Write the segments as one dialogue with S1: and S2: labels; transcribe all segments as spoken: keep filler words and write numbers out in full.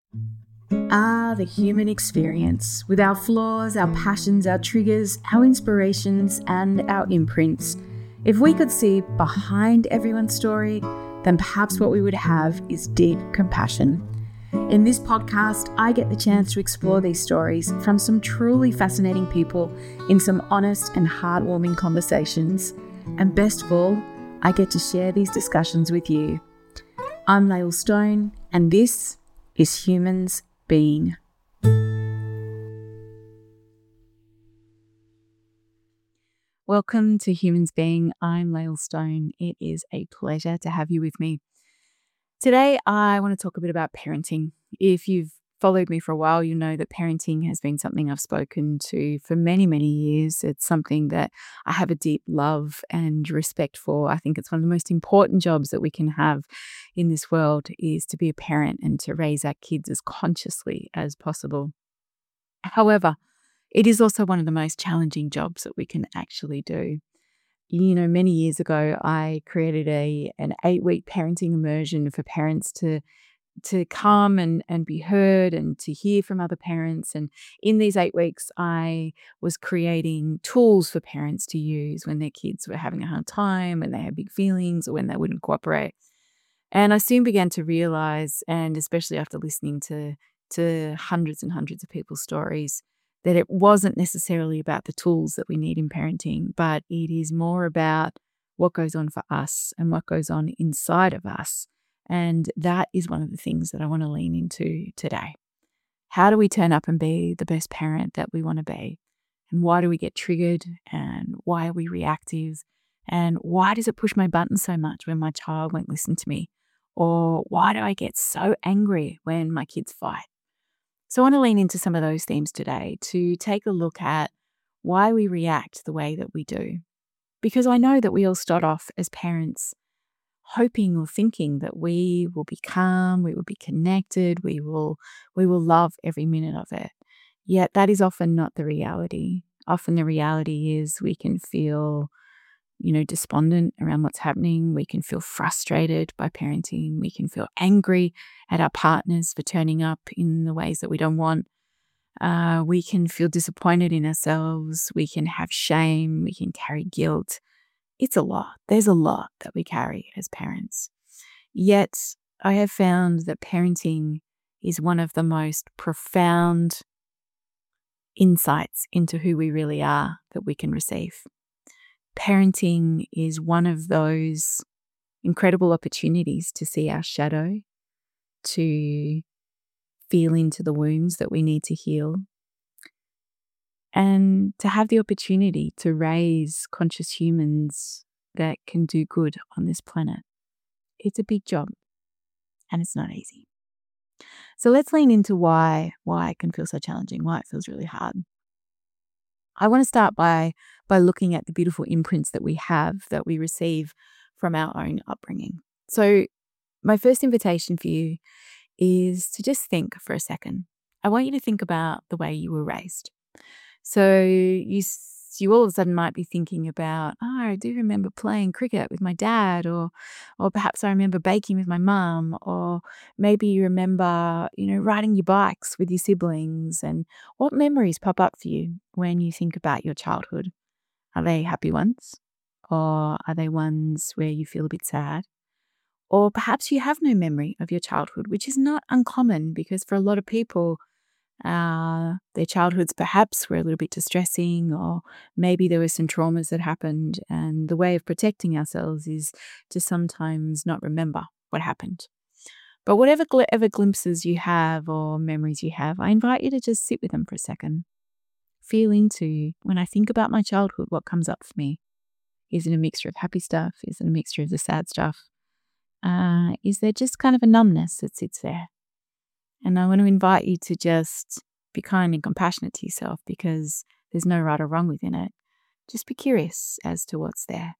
S1: Ah, the human experience, with our flaws, our passions, our triggers, our inspirations, and our imprints. If we could see behind everyone's story, then perhaps what we would have is deep compassion. In this podcast, I get the chance to explore these stories from some truly fascinating people in some honest and heartwarming conversations. And best of all, I get to share these discussions with you. I'm Lael Stone, and this is Humans Being. Welcome to Humans Being. I'm Lael Stone. It is a pleasure to have you with me. Today, I want to talk a bit about parenting. If you've followed me for a while, you know that parenting has been something I've spoken to for many, many years. It's something that I have a deep love and respect for. I think it's one of the most important jobs that we can have in this world is to be a parent and to raise our kids as consciously as possible. However, it is also one of the most challenging jobs that we can actually do. You know, many years ago, I created a an eight-week parenting immersion for parents to to come and, and be heard and to hear from other parents. And in these eight weeks, I was creating tools for parents to use when their kids were having a hard time, when they had big feelings, or when they wouldn't cooperate. And I soon began to realize, and especially after listening to to hundreds and hundreds of people's stories, that it wasn't necessarily about the tools that we need in parenting, but it is more about what goes on for us and what goes on inside of us. And that is one of the things that I want to lean into today. How do we turn up and be the best parent that we want to be? And why do we get triggered? And why are we reactive? And why does it push my buttons so much when my child won't listen to me? Or why do I get so angry when my kids fight? So I want to lean into some of those themes today to take a look at why we react the way that we do. Because I know that we all start off as parents hoping or thinking that we will be calm, we will be connected, we will we will love every minute of it. Yet that is often not the reality. Often the reality is we can feel, you know, despondent around what's happening. We can feel frustrated by parenting. We can feel angry at our partners for turning up in the ways that we don't want. Uh, we can feel disappointed in ourselves. We can have shame. We can carry guilt. It's a lot. There's a lot that we carry as parents. Yet I have found that parenting is one of the most profound insights into who we really are that we can receive. Parenting is one of those incredible opportunities to see our shadow, to feel into the wounds that we need to heal, and to have the opportunity to raise conscious humans that can do good on this planet. It's a big job and it's not easy. So let's lean into why why it can feel so challenging, why it feels really hard. I want to start by by looking at the beautiful imprints that we have that we receive from our own upbringing. So my first invitation for you is to just think for a second. I want you to think about the way you were raised. So you you all of a sudden might be thinking about, oh, I do remember playing cricket with my dad, or or perhaps I remember baking with my mum, or maybe you remember, you know, riding your bikes with your siblings. And what memories pop up for you when you think about your childhood? Are they happy ones? Or are they ones where you feel a bit sad? Or perhaps you have no memory of your childhood, which is not uncommon because for a lot of people, uh, their childhoods perhaps were a little bit distressing, or maybe there were some traumas that happened. And the way of protecting ourselves is to sometimes not remember what happened. But whatever gl- ever glimpses you have or memories you have, I invite you to just sit with them for a second. Feel into, when I think about my childhood, what comes up for me? Is it a mixture of happy stuff? Is it a mixture of the sad stuff? Uh, is there just kind of a numbness that sits there? And I want to invite you to just be kind and compassionate to yourself, because there's no right or wrong within it. Just be curious as to what's there.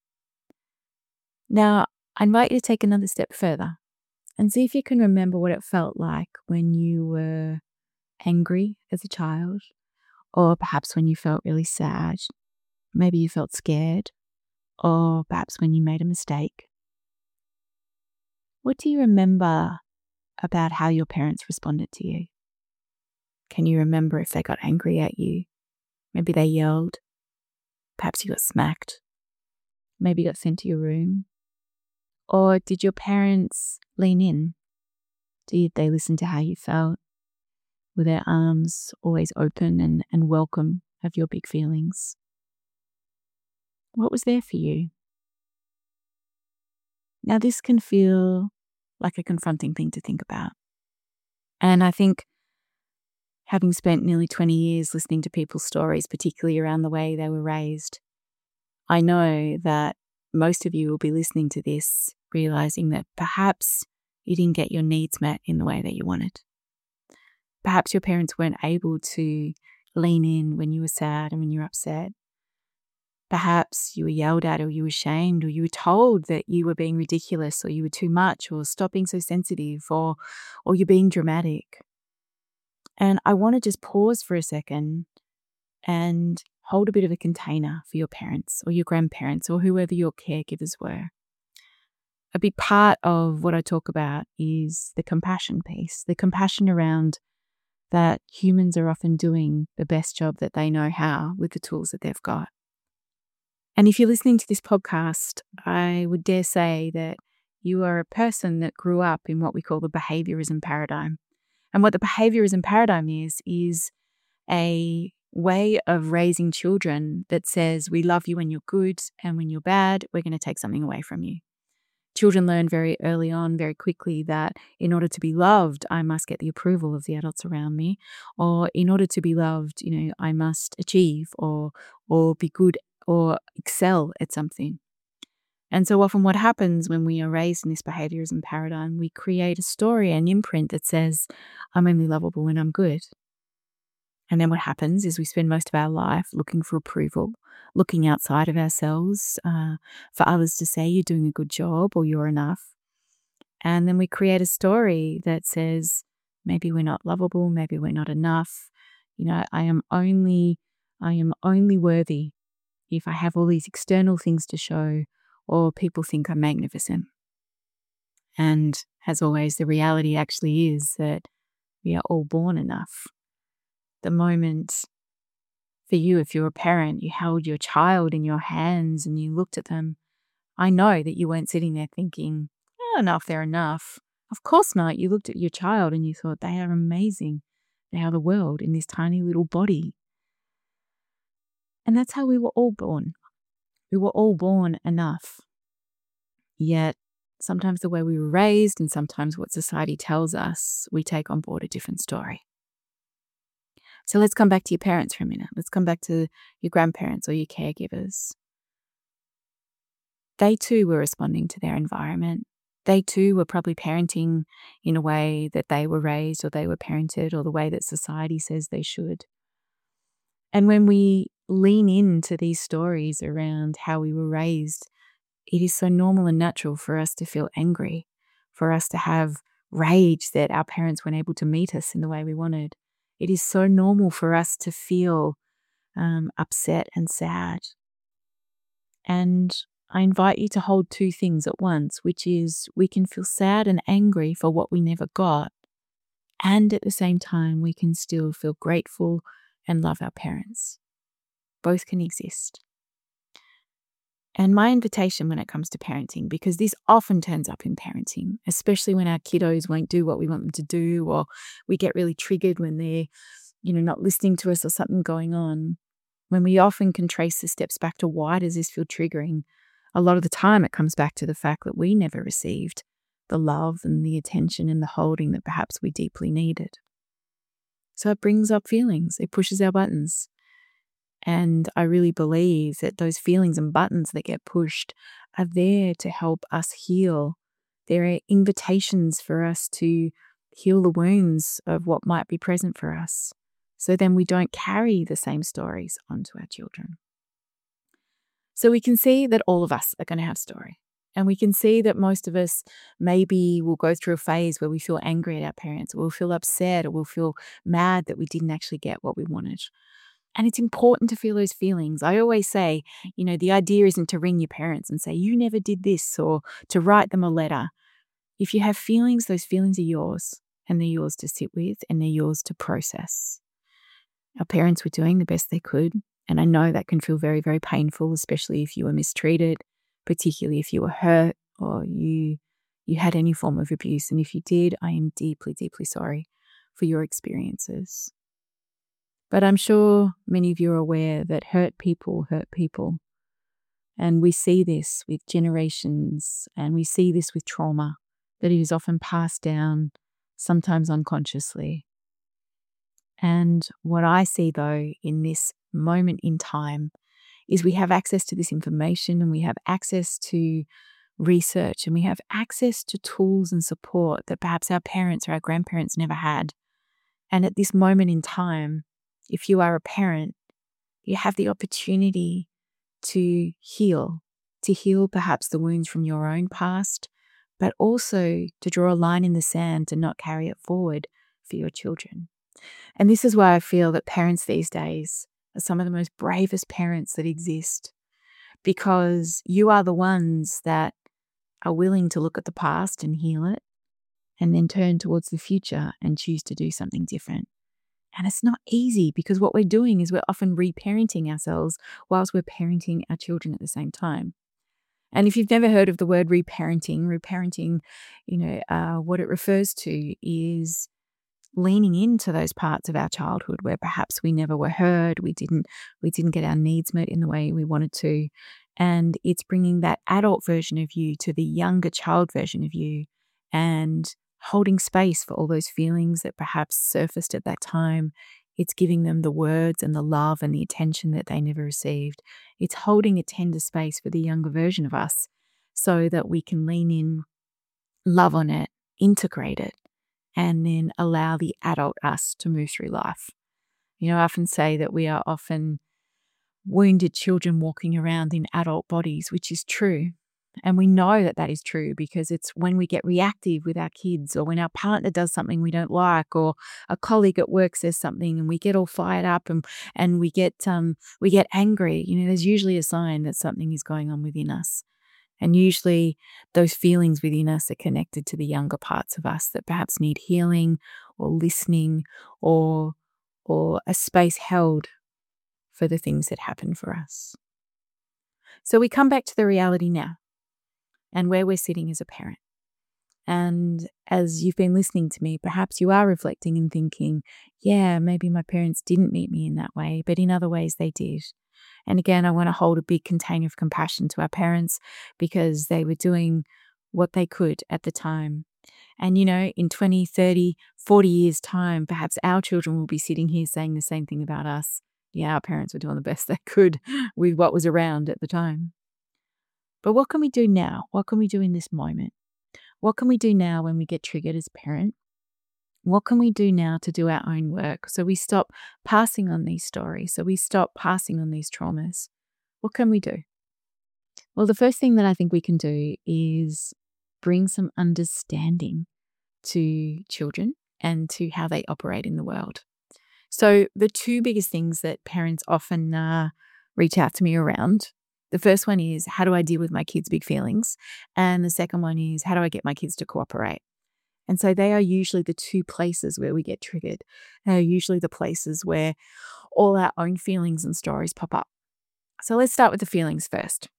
S1: Now, I invite you to take another step further and see if you can remember what it felt like when you were angry as a child, or perhaps when you felt really sad. Maybe you felt scared, or perhaps when you made a mistake. What do you remember about how your parents responded to you? Can you remember if they got angry at you? Maybe they yelled. Perhaps you got smacked. Maybe you got sent to your room. Or did your parents lean in? Did they listen to how you felt? Were their arms always open and, and welcome of your big feelings? What was there for you? Now, this can feel like a confronting thing to think about. And I think having spent nearly twenty years listening to people's stories, particularly around the way they were raised, I know that most of you will be listening to this realizing that perhaps you didn't get your needs met in the way that you wanted. Perhaps your parents weren't able to lean in when you were sad and when you were upset. Perhaps you were yelled at, or you were shamed, or you were told that you were being ridiculous, or you were too much, or stop being so sensitive, or, or you're being dramatic. And I want to just pause for a second and hold a bit of a container for your parents or your grandparents or whoever your caregivers were. A big part of what I talk about is the compassion piece, the compassion around that humans are often doing the best job that they know how with the tools that they've got. And if you're listening to this podcast, I would dare say that you are a person that grew up in what we call the behaviorism paradigm. And what the behaviorism paradigm is, is a way of raising children that says we love you when you're good, and when you're bad, we're going to take something away from you. Children learn very early on, very quickly, that in order to be loved, I must get the approval of the adults around me. Or in order to be loved, you know, I must achieve or or be good or excel at something. And so often what happens when we are raised in this behaviorism paradigm, we create a story, an imprint that says, I'm only lovable when I'm good. And then what happens is we spend most of our life looking for approval, looking outside of ourselves uh, for others to say you're doing a good job or you're enough. And then we create a story that says, maybe we're not lovable, maybe we're not enough. You know, I am only, I am only worthy if I have all these external things to show, or people think I'm magnificent. And as always, the reality actually is that we are all born enough. The moment for you, if you're a parent, you held your child in your hands and you looked at them, I know that you weren't sitting there thinking, oh, enough, they're enough. Of course not. You looked at your child and you thought, they are amazing. They are the world in this tiny little body. And that's how we were all born. We were all born enough. Yet sometimes the way we were raised and sometimes what society tells us, we take on board a different story. So let's come back to your parents for a minute. Let's come back to your grandparents or your caregivers. They too were responding to their environment. They too were probably parenting in a way that they were raised or they were parented, or the way that society says they should. And when we lean into these stories around how we were raised, it is so normal and natural for us to feel angry, for us to have rage that our parents weren't able to meet us in the way we wanted. It is so normal for us to feel um, upset and sad. And I invite you to hold two things at once, which is we can feel sad and angry for what we never got, and at the same time, we can still feel grateful and love our parents. Both can exist. And my invitation when it comes to parenting, because this often turns up in parenting, especially when our kiddos won't do what we want them to do, or we get really triggered when they're, you know, not listening to us or something going on, when we often can trace the steps back to why does this feel triggering, a lot of the time it comes back to the fact that we never received the love and the attention and the holding that perhaps we deeply needed. So it brings up feelings, it pushes our buttons. And I really believe that those feelings and buttons that get pushed are there to help us heal. There are invitations for us to heal the wounds of what might be present for us, so then we don't carry the same stories onto our children. So we can see that all of us are going to have story. And we can see that most of us maybe will go through a phase where we feel angry at our parents, or we'll feel upset, or we'll feel mad that we didn't actually get what we wanted. And it's important to feel those feelings. I always say, you know, the idea isn't to ring your parents and say, you never did this, or to write them a letter. If you have feelings, those feelings are yours, and they're yours to sit with, and they're yours to process. Our parents were doing the best they could, and I know that can feel very, very painful, especially if you were mistreated, particularly if you were hurt or you you had any form of abuse. And if you did, I am deeply, deeply sorry for your experiences. But I'm sure many of you are aware that hurt people hurt people. And we see this with generations, and we see this with trauma, that it is often passed down, sometimes unconsciously. And what I see, though, in this moment in time is we have access to this information, and we have access to research, and we have access to tools and support that perhaps our parents or our grandparents never had. And at this moment in time, if you are a parent, you have the opportunity to heal, to heal perhaps the wounds from your own past, but also to draw a line in the sand to not carry it forward for your children. And this is why I feel that parents these days are some of the most bravest parents that exist, because you are the ones that are willing to look at the past and heal it, and then turn towards the future and choose to do something different. And it's not easy, because what we're doing is we're often reparenting ourselves whilst we're parenting our children at the same time. And if you've never heard of the word reparenting, reparenting, you know, uh, what it refers to is leaning into those parts of our childhood where perhaps we never were heard, we didn't, we didn't get our needs met in the way we wanted to. And it's bringing that adult version of you to the younger child version of you, and holding space for all those feelings that perhaps surfaced at that time. It's giving them the words and the love and the attention that they never received. It's holding a tender space for the younger version of us so that we can lean in, love on it, integrate it, and then allow the adult us to move through life. You know, I often say that we are often wounded children walking around in adult bodies, which is true. And we know that that is true because it's when we get reactive with our kids, or when our partner does something we don't like, or a colleague at work says something and we get all fired up and, and we get um we get angry. You know, there's usually a sign that something is going on within us. And usually those feelings within us are connected to the younger parts of us that perhaps need healing or listening, or or a space held for the things that happen for us. So we come back to the reality now, and where we're sitting as a parent. And as you've been listening to me, perhaps you are reflecting and thinking, yeah, maybe my parents didn't meet me in that way, but in other ways they did. And again, I want to hold a big container of compassion to our parents, because they were doing what they could at the time. And, you know, in twenty, thirty, forty years' time, perhaps our children will be sitting here saying the same thing about us. Yeah, our parents were doing the best they could with what was around at the time. But what can we do now? What can we do in this moment? What can we do now when we get triggered as a parent? What can we do now to do our own work so we stop passing on these stories, so we stop passing on these traumas? What can we do? Well, the first thing that I think we can do is bring some understanding to children and to how they operate in the world. So the two biggest things that parents often uh, reach out to me around, the first one is, how do I deal with my kids' big feelings? And the second one is, how do I get my kids to cooperate? And so they are usually the two places where we get triggered. They are usually the places where all our own feelings and stories pop up. So let's start with the feelings first.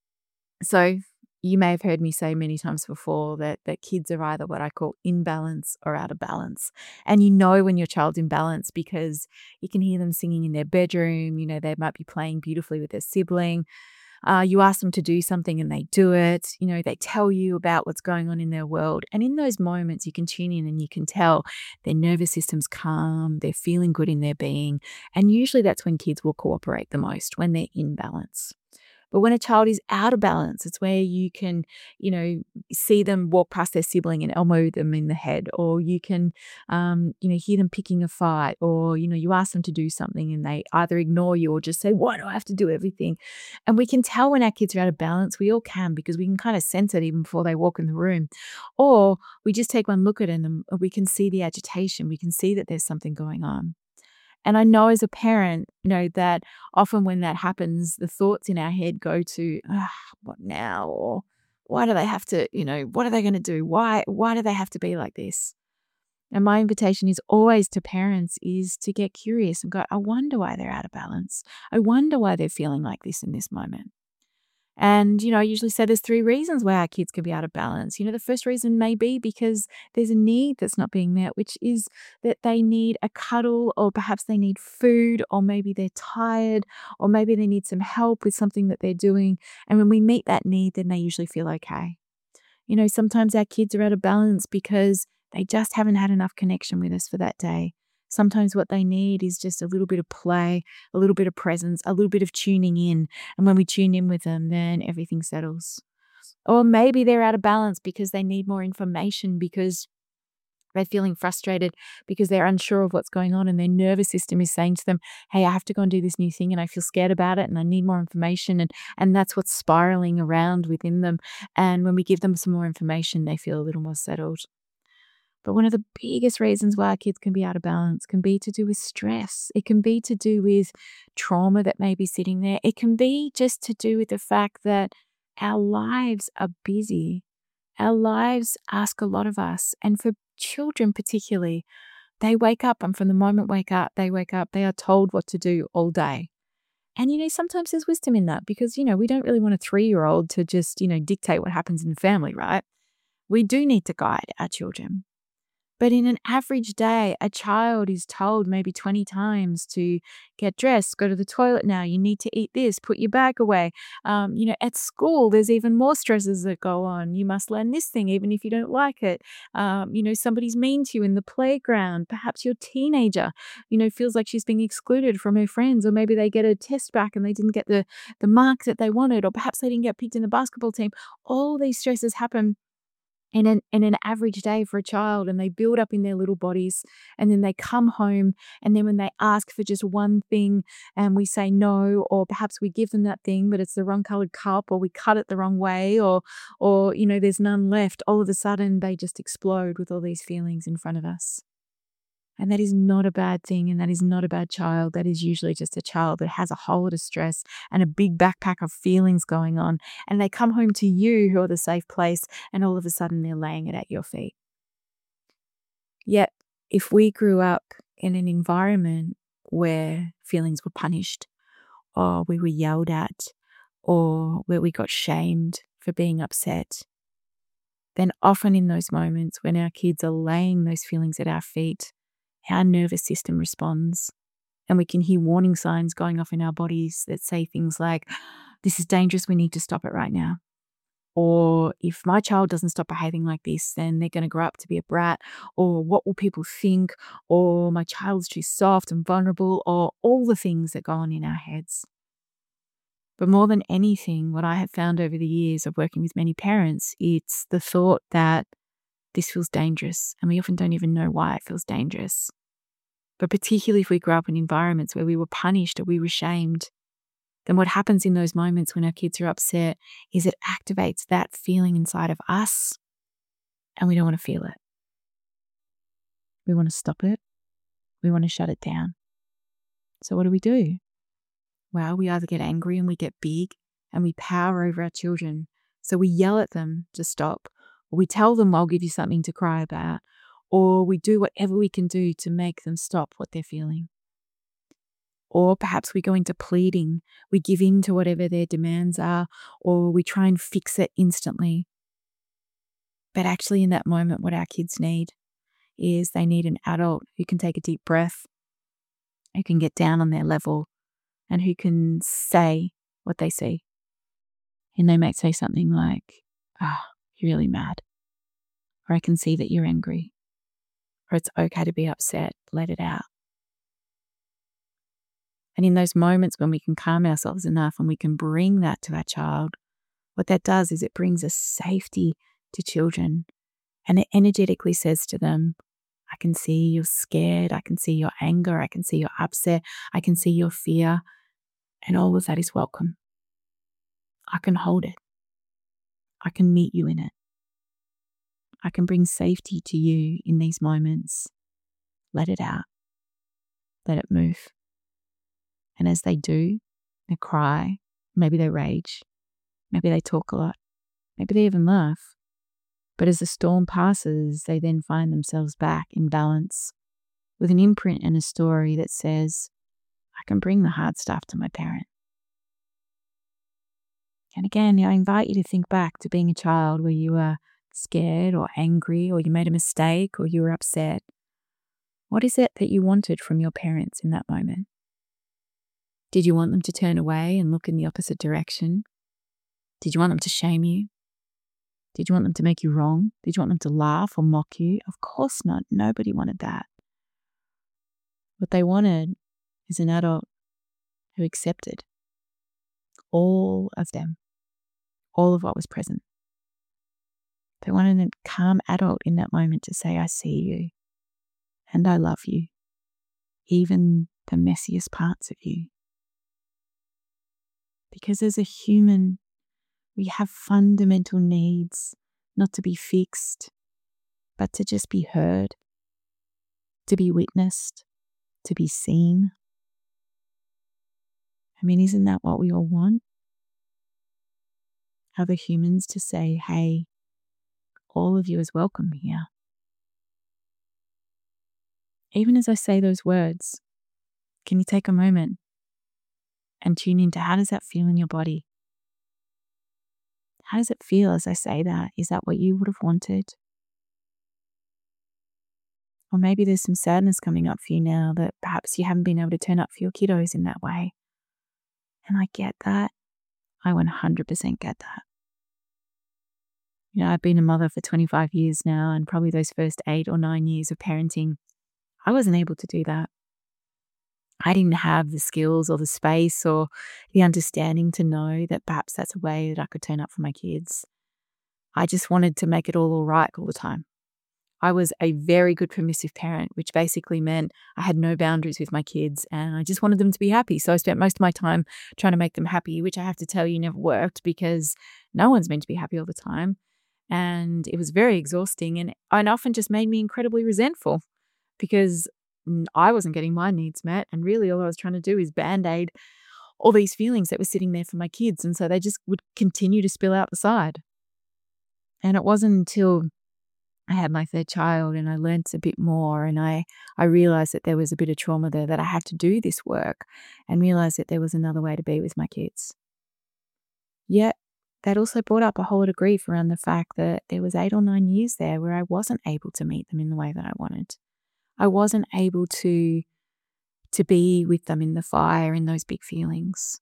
S1: So you may have heard me say many times before that, that kids are either what I call in balance or out of balance. And you know when your child's in balance because you can hear them singing in their bedroom. You know, they might be playing beautifully with their sibling. Uh, you ask them to do something and they do it. You know, they tell you about what's going on in their world. And in those moments, you can tune in and you can tell their nervous system's calm, they're feeling good in their being. And usually that's when kids will cooperate the most, when they're in balance. But when a child is out of balance, it's where you can, you know, see them walk past their sibling and elbow them in the head, or you can, um, you know, hear them picking a fight, or, you know, you ask them to do something and they either ignore you or just say, why do I have to do everything? And we can tell when our kids are out of balance. We all can, because we can kind of sense it even before they walk in the room. Or we just take one look at them and we can see the agitation. We can see that there's something going on. And I know as a parent, you know, that often when that happens, the thoughts in our head go to, ah, what now? Or why do they have to, you know, what are they going to do? Why, why do they have to be like this? And my invitation is always to parents is to get curious and go, I wonder why they're out of balance. I wonder why they're feeling like this in this moment. And, you know, I usually say there's three reasons why our kids can be out of balance. You know, the first reason may be because there's a need that's not being met, which is that they need a cuddle, or perhaps they need food, or maybe they're tired, or maybe they need some help with something that they're doing. And when we meet that need, then they usually feel okay. You know, sometimes our kids are out of balance because they just haven't had enough connection with us for that day. Sometimes what they need is just a little bit of play, a little bit of presence, a little bit of tuning in. And when we tune in with them, then everything settles. Or maybe they're out of balance because they need more information, because they're feeling frustrated, because they're unsure of what's going on, and their nervous system is saying to them, hey, I have to go and do this new thing and I feel scared about it and I need more information. And, and that's what's spiraling around within them. And when we give them some more information, they feel a little more settled. But one of the biggest reasons why our kids can be out of balance can be to do with stress. It can be to do with trauma that may be sitting there. It can be just to do with the fact that our lives are busy. Our lives ask a lot of us. And for children particularly, they wake up, and from the moment wake up, they wake up, they are told what to do all day. And, you know, sometimes there's wisdom in that, because, you know, we don't really want a three-year-old to just, you know, dictate what happens in the family, right? We do need to guide our children. But in an average day, a child is told maybe twenty times to get dressed, go to the toilet now, you need to eat this, put your bag away. Um, you know, at school, there's even more stresses that go on. You must learn this thing, even if you don't like it. Um, you know, somebody's mean to you in the playground. Perhaps your teenager, you know, feels like she's being excluded from her friends, or maybe they get a test back and they didn't get the, the mark that they wanted, or perhaps they didn't get picked in the basketball team. All these stresses happen in an, in an average day for a child, and they build up in their little bodies, and then they come home, and then when they ask for just one thing and we say no, or perhaps we give them that thing but it's the wrong colored cup, or we cut it the wrong way, or or you know, there's none left, all of a sudden they just explode with all these feelings in front of us. And that is not a bad thing, and that is not a bad child. That is usually just a child that has a whole lot of stress and a big backpack of feelings going on, and they come home to you, who are the safe place, and all of a sudden they're laying it at your feet. Yet, if we grew up in an environment where feelings were punished, or we were yelled at, or where we got shamed for being upset, then often in those moments when our kids are laying those feelings at our feet, our nervous system responds, and we can hear warning signs going off in our bodies that say things like, this is dangerous, we need to stop it right now. Or if my child doesn't stop behaving like this, then they're going to grow up to be a brat. Or what will people think? Or my child's too soft and vulnerable, or all the things that go on in our heads. But more than anything, what I have found over the years of working with many parents, it's the thought that this feels dangerous, and we often don't even know why it feels dangerous. But particularly if we grew up in environments where we were punished or we were shamed, then what happens in those moments when our kids are upset is it activates that feeling inside of us, and we don't want to feel it. We want to stop it. We want to shut it down. So what do we do? Well, we either get angry and we get big and we power over our children. So we yell at them to stop, or we tell them, I'll give you something to cry about, or we do whatever we can do to make them stop what they're feeling. Or perhaps we go into pleading, we give in to whatever their demands are, or we try and fix it instantly. But actually in that moment, what our kids need is they need an adult who can take a deep breath, who can get down on their level, and who can say what they see. And they might say something like, ah, oh, you're really mad. Or I can see that you're angry. Or it's okay to be upset, let it out. And in those moments when we can calm ourselves enough and we can bring that to our child, what that does is it brings a safety to children, and it energetically says to them, I can see you're scared, I can see your anger, I can see your upset, I can see your fear, and all of that is welcome. I can hold it. I can meet you in it. I can bring safety to you in these moments. Let it out. Let it move. And as they do, they cry, maybe they rage, maybe they talk a lot, Maybe they even laugh. But as the storm passes, they then find themselves back in balance with an imprint and a story that says, I can bring the hard stuff to my parent. And again, I invite you to think back to being a child where you were scared or angry, or you made a mistake, or you were upset. What is it that you wanted from your parents in that moment? Did you want them to turn away and look in the opposite direction? Did you want them to shame you? Did you want them to make you wrong? Did you want them to laugh or mock you? Of course not. Nobody wanted that. What they wanted is an adult who accepted all of them, all of what was present. They wanted a calm adult in that moment to say, I see you and I love you, even the messiest parts of you. Because as a human, we have fundamental needs, not to be fixed, but to just be heard, to be witnessed, to be seen. I mean, isn't that what we all want? Other humans to say, hey, all of you is welcome here. Even as I say those words, can you take a moment and tune into how does that feel in your body? How does it feel as I say that? Is that what you would have wanted? Or maybe there's some sadness coming up for you now that perhaps you haven't been able to turn up for your kiddos in that way. And I get that. I one hundred percent get that. You know, I've been a mother for twenty-five years now, and probably those first eight or nine years of parenting, I wasn't able to do that. I didn't have the skills or the space or the understanding to know that perhaps that's a way that I could turn up for my kids. I just wanted to make it all all right all the time. I was a very good permissive parent, which basically meant I had no boundaries with my kids and I just wanted them to be happy. So I spent most of my time trying to make them happy, which I have to tell you never worked because no one's meant to be happy all the time. And it was very exhausting and, and often just made me incredibly resentful because I wasn't getting my needs met. And really all I was trying to do is band-aid all these feelings that were sitting there for my kids. And so they just would continue to spill out the side. And it wasn't until I had my third child and I learnt a bit more and I, I realised that there was a bit of trauma there that I had to do this work and realised that there was another way to be with my kids. Yet that also brought up a whole lot of grief around the fact that there was eight or nine years there where I wasn't able to meet them in the way that I wanted. I wasn't able to, to be with them in the fire, in those big feelings.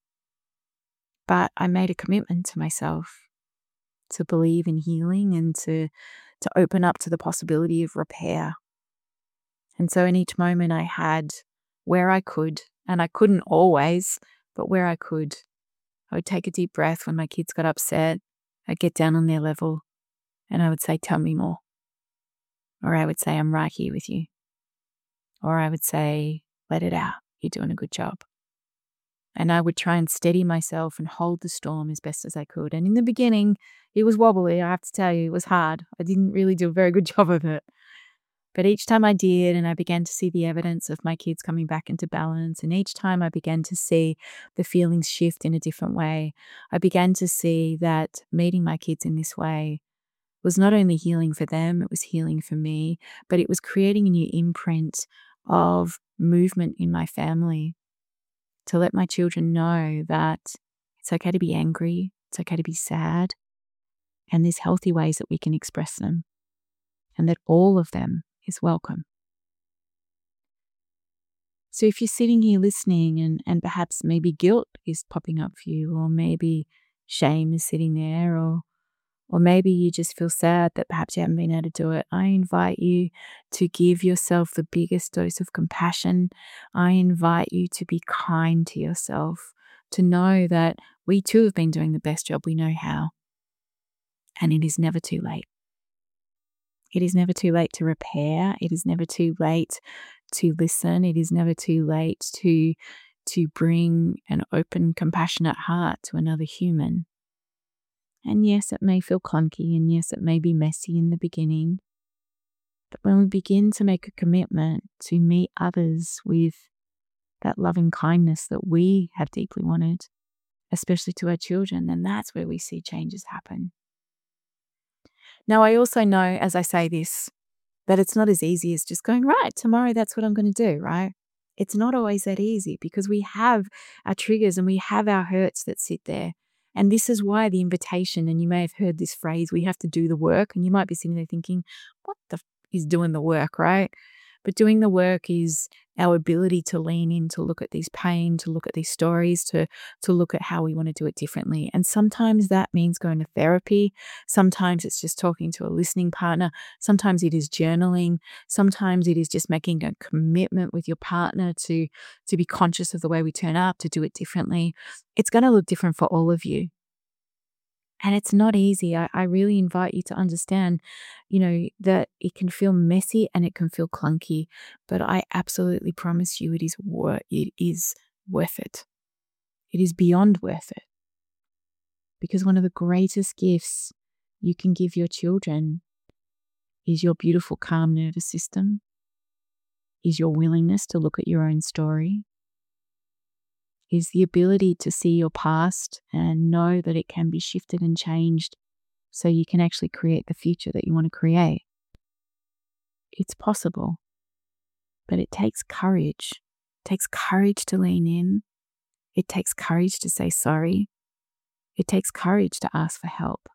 S1: But I made a commitment to myself to believe in healing and to, to open up to the possibility of repair. And so in each moment I had where I could, and I couldn't always, but where I could, I would take a deep breath when my kids got upset. I'd get down on their level and I would say, tell me more. Or I would say, I'm right here with you. Or I would say, let it out. You're doing a good job. And I would try and steady myself and hold the storm as best as I could. And in the beginning, it was wobbly. I have to tell you, it was hard. I didn't really do a very good job of it. But each time I did, and I began to see the evidence of my kids coming back into balance, and each time I began to see the feelings shift in a different way, I began to see that meeting my kids in this way was not only healing for them, it was healing for me, but it was creating a new imprint of movement in my family to let my children know that it's okay to be angry, it's okay to be sad, and there's healthy ways that we can express them, and that all of them is welcome. So if you're sitting here listening and, and perhaps maybe guilt is popping up for you, or maybe shame is sitting there, or or maybe you just feel sad that perhaps you haven't been able to do it, I invite you to give yourself the biggest dose of compassion. I invite you to be kind to yourself, to know that we too have been doing the best job we know how. And it is never too late. It is never too late to repair. It is never too late to listen. It is never too late to, to bring an open, compassionate heart to another human. And yes, it may feel clunky, and yes, it may be messy in the beginning. But when we begin to make a commitment to meet others with that loving kindness that we have deeply wanted, especially to our children, then that's where we see changes happen. Now, I also know as I say this, that it's not as easy as just going, right, tomorrow that's what I'm going to do, right? It's not always that easy because we have our triggers and we have our hurts that sit there. And this is why the invitation, and you may have heard this phrase, we have to do the work. And you might be sitting there thinking, what the f- is doing the work, right? But doing the work is our ability to lean in, to look at these pain, to look at these stories, to, to look at how we want to do it differently. And sometimes that means going to therapy. Sometimes it's just talking to a listening partner. Sometimes it is journaling. Sometimes it is just making a commitment with your partner to, to be conscious of the way we turn up, to do it differently. It's going to look different for all of you. And it's not easy. I, I really invite you to understand, you know, that it can feel messy and it can feel clunky, but I absolutely promise you it is worth it is worth it. It is beyond worth it. Because one of the greatest gifts you can give your children is your beautiful, calm nervous system, is your willingness to look at your own story, is the ability to see your past and know that it can be shifted and changed so you can actually create the future that you want to create. It's possible, but it takes courage. It takes courage to lean in. It takes courage to say sorry. It takes courage to ask for help.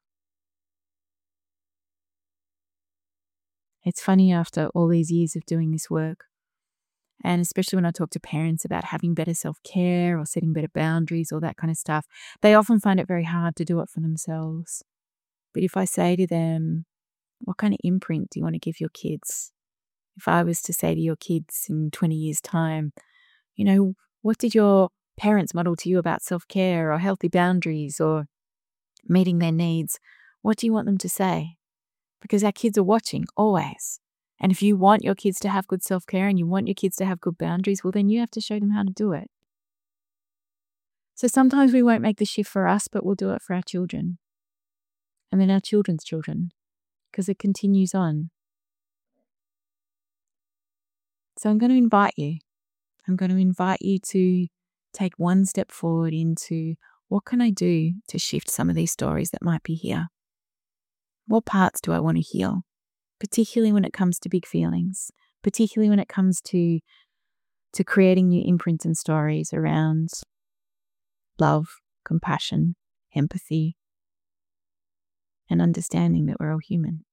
S1: It's funny after all these years of doing this work, and especially when I talk to parents about having better self-care or setting better boundaries or that kind of stuff, they often find it very hard to do it for themselves. But if I say to them, what kind of imprint do you want to give your kids? If I was to say to your kids in twenty years' time, you know, what did your parents model to you about self-care or healthy boundaries or meeting their needs? What do you want them to say? Because our kids are watching always. And if you want your kids to have good self-care and you want your kids to have good boundaries, well, then you have to show them how to do it. So sometimes we won't make the shift for us, but we'll do it for our children. And then our children's children, because it continues on. So I'm going to invite you. I'm going to invite you to take one step forward into what can I do to shift some of these stories that might be here? What parts do I want to heal? Particularly when it comes to big feelings, particularly when it comes to, to creating new imprints and stories around love, compassion, empathy, and understanding that we're all human.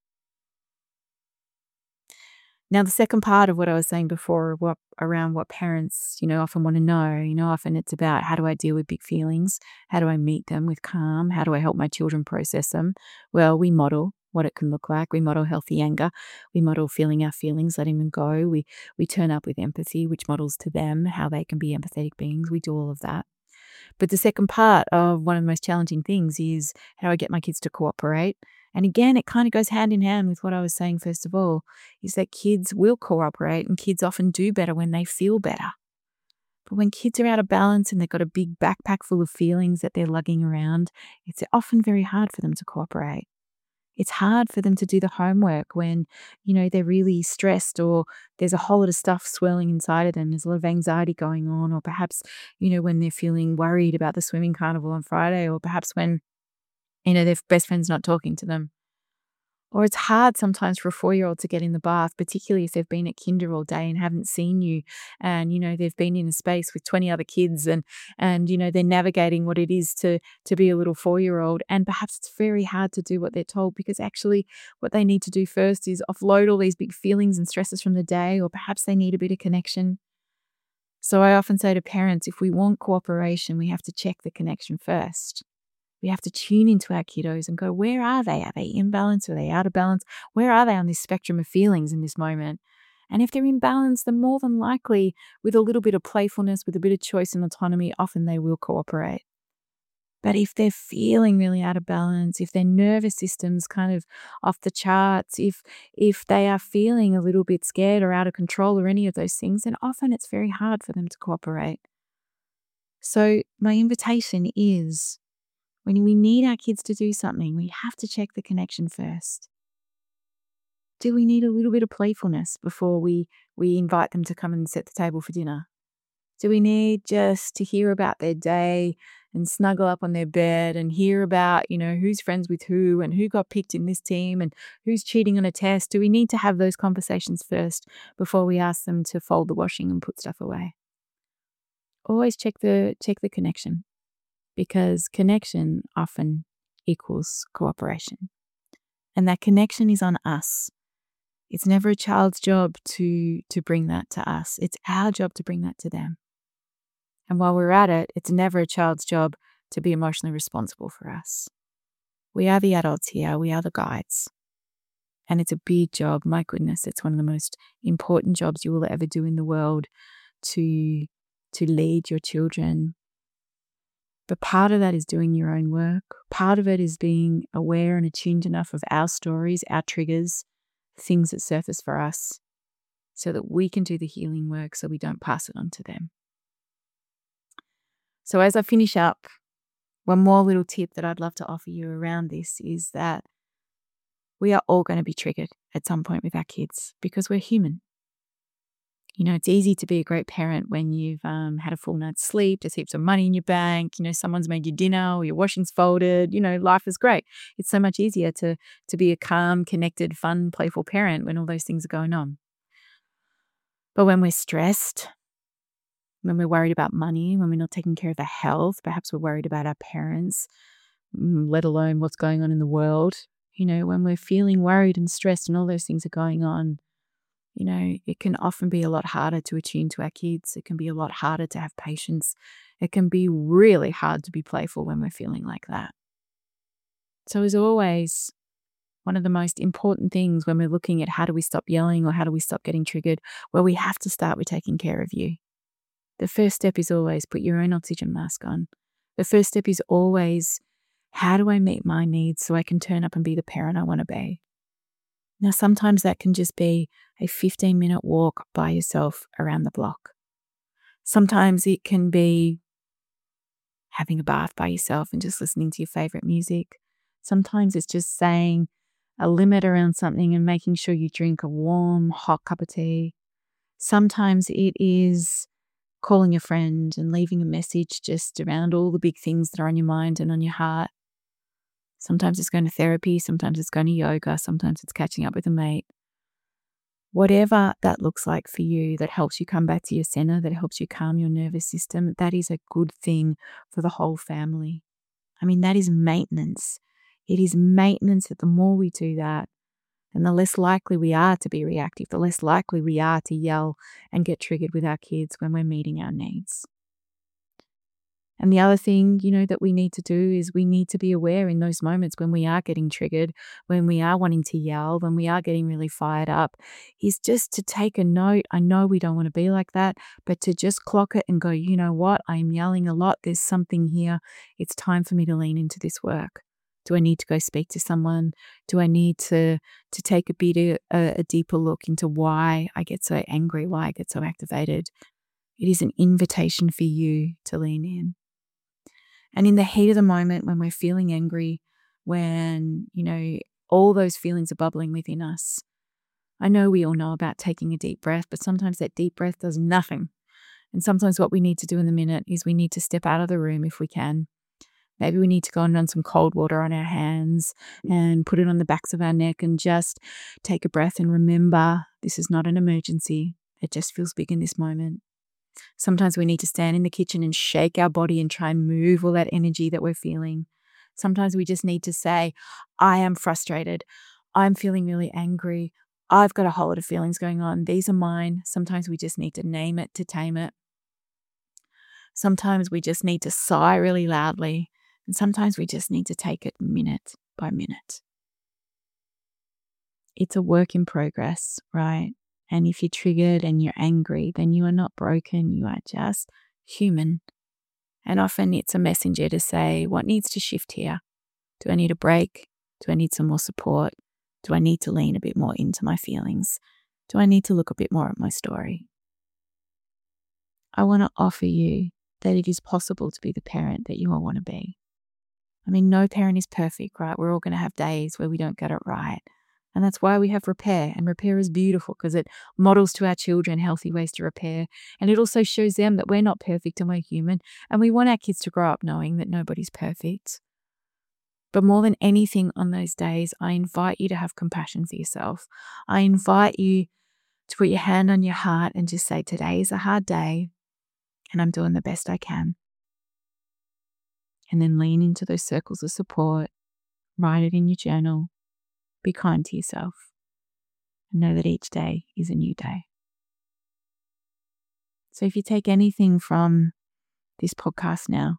S1: Now, the second part of what I was saying before, what around what parents, you know, often want to know, you know, often it's about how do I deal with big feelings? How do I meet them with calm? How do I help my children process them? Well, we model what it can look like. We model healthy anger. We model feeling our feelings, letting them go. We we turn up with empathy, which models to them how they can be empathetic beings. We do all of that. But the second part of one of the most challenging things is how do I get my kids to cooperate? And again, it kind of goes hand in hand with what I was saying first of all, is that kids will cooperate and kids often do better when they feel better. But when kids are out of balance and they've got a big backpack full of feelings that they're lugging around, it's often very hard for them to cooperate. It's hard for them to do the homework when, you know, they're really stressed or there's a whole lot of stuff swirling inside of them. There's a lot of anxiety going on, or perhaps, you know, when they're feeling worried about the swimming carnival on Friday, or perhaps when, you know, their best friend's not talking to them. Or it's hard sometimes for a four-year-old to get in the bath, particularly if they've been at kinder all day and haven't seen you. And, you know, they've been in a space with twenty other kids and, and you know, they're navigating what it is to, to be a little four-year-old. And perhaps it's very hard to do what they're told because actually what they need to do first is offload all these big feelings and stresses from the day, or perhaps they need a bit of connection. So I often say to parents, if we want cooperation, we have to check the connection first. We have to tune into our kiddos and go, where are they? Are they in balance? Are they out of balance? Where are they on this spectrum of feelings in this moment? And if they're in balance, then more than likely, with a little bit of playfulness, with a bit of choice and autonomy, often they will cooperate. But if they're feeling really out of balance, if their nervous system's kind of off the charts, if if they are feeling a little bit scared or out of control or any of those things, then often it's very hard for them to cooperate. So my invitation is, when we need our kids to do something, we have to check the connection first. Do we need a little bit of playfulness before we, we invite them to come and set the table for dinner? Do we need just to hear about their day, and snuggle up on their bed and hear about, you know, who's friends with who and who got picked in this team and who's cheating on a test? Do we need to have those conversations first before we ask them to fold the washing and put stuff away? Always check the check the connection, because connection often equals cooperation. And that connection is on us. It's never a child's job to to bring that to us. It's our job to bring that to them. And while we're at it, it's never a child's job to be emotionally responsible for us. We are the adults here. We are the guides. And it's a big job. My goodness, it's one of the most important jobs you will ever do in the world, to, to lead your children. But part of that is doing your own work. Part of it is being aware and attuned enough of our stories, our triggers, things that surface for us, so that we can do the healing work so we don't pass it on to them. So as I finish up, one more little tip that I'd love to offer you around this is that we are all going to be triggered at some point with our kids, because we're human. You know, it's easy to be a great parent when you've um, had a full night's sleep, there's heaps of money in your bank, you know, someone's made you dinner or your washing's folded, you know, life is great. It's so much easier to, to be a calm, connected, fun, playful parent when all those things are going on. But when we're stressed, when we're worried about money, when we're not taking care of our health, perhaps we're worried about our parents, let alone what's going on in the world. You know, when we're feeling worried and stressed and all those things are going on, you know, it can often be a lot harder to attune to our kids. It can be a lot harder to have patience. It can be really hard to be playful when we're feeling like that. So as always, one of the most important things when we're looking at how do we stop yelling or how do we stop getting triggered, well, we have to start with taking care of you. The first step is always put your own oxygen mask on. The first step is always, how do I meet my needs so I can turn up and be the parent I want to be? Now, sometimes that can just be a fifteen minute walk by yourself around the block. Sometimes it can be having a bath by yourself and just listening to your favorite music. Sometimes it's just saying a limit around something and making sure you drink a warm, hot cup of tea. Sometimes it is calling a friend and leaving a message just around all the big things that are on your mind and on your heart. Sometimes it's going to therapy, sometimes it's going to yoga, sometimes it's catching up with a mate. Whatever that looks like for you, that helps you come back to your center, that helps you calm your nervous system, that is a good thing for the whole family. I mean, that is maintenance. It is maintenance that the more we do that, and the less likely we are to be reactive, the less likely we are to yell and get triggered with our kids when we're meeting our needs. And the other thing, you know, that we need to do is we need to be aware in those moments when we are getting triggered, when we are wanting to yell, when we are getting really fired up, is just to take a note. I know we don't want to be like that, but to just clock it and go, you know what, I'm yelling a lot. There's something here. It's time for me to lean into this work. Do I need to go speak to someone? Do I need to to take a bit of, a, a deeper look into why I get so angry, why I get so activated? It is an invitation for you to lean in. And in the heat of the moment, when we're feeling angry, when, you know, all those feelings are bubbling within us, I know we all know about taking a deep breath, but sometimes that deep breath does nothing. And sometimes what we need to do in the minute is we need to step out of the room if we can. Maybe we need to go and run some cold water on our hands and put it on the backs of our neck and just take a breath and remember this is not an emergency. It just feels big in this moment. Sometimes we need to stand in the kitchen and shake our body and try and move all that energy that we're feeling. Sometimes we just need to say, I am frustrated. I'm feeling really angry. I've got a whole lot of feelings going on. These are mine. Sometimes we just need to name it to tame it. Sometimes we just need to sigh really loudly. And sometimes we just need to take it minute by minute. It's a work in progress, right? And if you're triggered and you're angry, then you are not broken. You are just human. And often it's a messenger to say, what needs to shift here? Do I need a break? Do I need some more support? Do I need to lean a bit more into my feelings? Do I need to look a bit more at my story? I want to offer you that it is possible to be the parent that you all want to be. I mean, no parent is perfect, right? We're all going to have days where we don't get it right. And that's why we have repair. And repair is beautiful because it models to our children healthy ways to repair. And it also shows them that we're not perfect and we're human. And we want our kids to grow up knowing that nobody's perfect. But more than anything on those days, I invite you to have compassion for yourself. I invite you to put your hand on your heart and just say, today is a hard day and I'm doing the best I can. And then lean into those circles of support, write it in your journal, be kind to yourself, and know that each day is a new day. So if you take anything from this podcast now,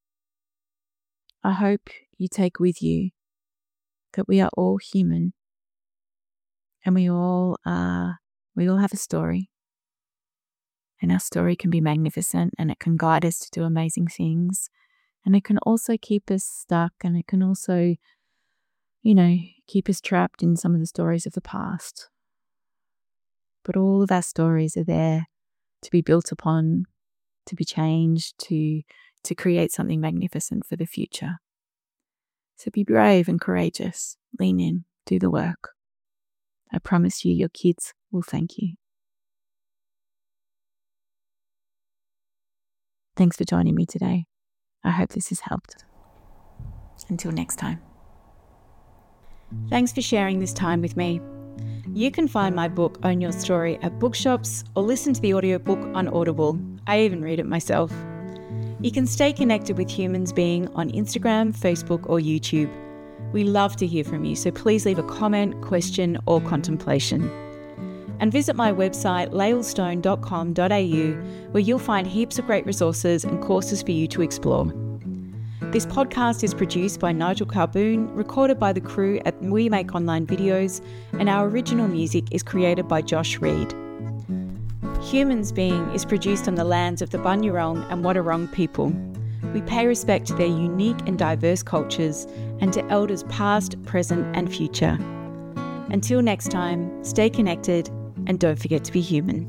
S1: I hope you take with you that we are all human and we all are, we all have a story. And our story can be magnificent and it can guide us to do amazing things. And it can also keep us stuck and it can also, you know, keep us trapped in some of the stories of the past. But all of our stories are there to be built upon, to be changed, to, to create something magnificent for the future. So be brave and courageous. Lean in, do the work. I promise you, your kids will thank you. Thanks for joining me today. I hope this has helped. Until next time. Thanks for sharing this time with me. You can find my book, Own Your Story, at bookshops or listen to the audiobook on Audible. I even read it myself. You can stay connected with Humans Being on Instagram, Facebook, or YouTube. We love to hear from you, so please leave a comment, question, or contemplation. And visit my website, laelstone dot com dot a u, where you'll find heaps of great resources and courses for you to explore. This podcast is produced by Nigel Carboon, recorded by the crew at We Make Online Videos, and our original music is created by Josh Reed. Humans Being is produced on the lands of the Bunurong and Wadawurrung people. We pay respect to their unique and diverse cultures and to elders past, present, and future. Until next time, stay connected and don't forget to be human.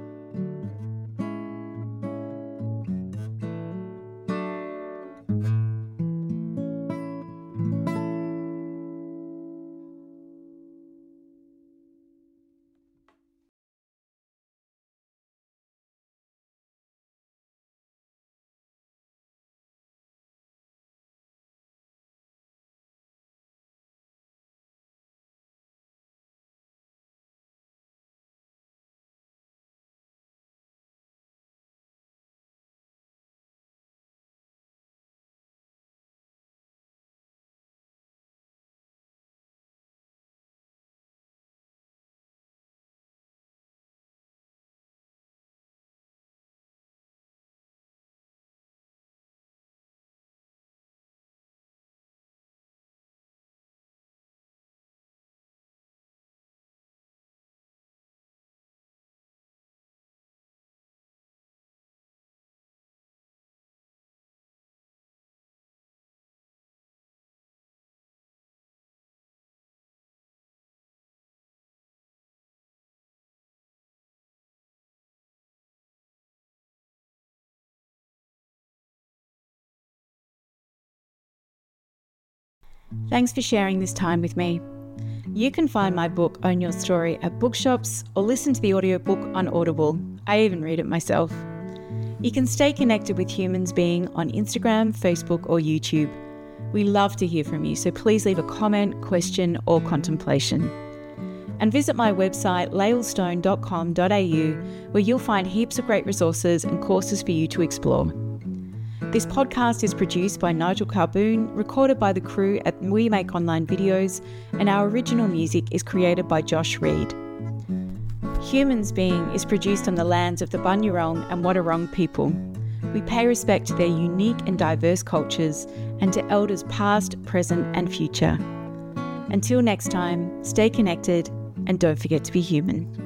S1: Thanks for sharing this time with me. You can find my book, Own Your Story, at bookshops or listen to the audiobook on Audible. I even read it myself. You can stay connected with Humans Being on Instagram, Facebook, or YouTube. We love to hear from you, so please leave a comment, question, or contemplation. And visit my website, laelstone dot com dot a u, where you'll find heaps of great resources and courses for you to explore. This podcast is produced by Nigel Carboon, recorded by the crew at We Make Online Videos, and our original music is created by Josh Reed. Humans Being is produced on the lands of the Bunurong and Wadawurrung people. We pay respect to their unique and diverse cultures and to elders past, present, and future. Until next time, stay connected and don't forget to be human.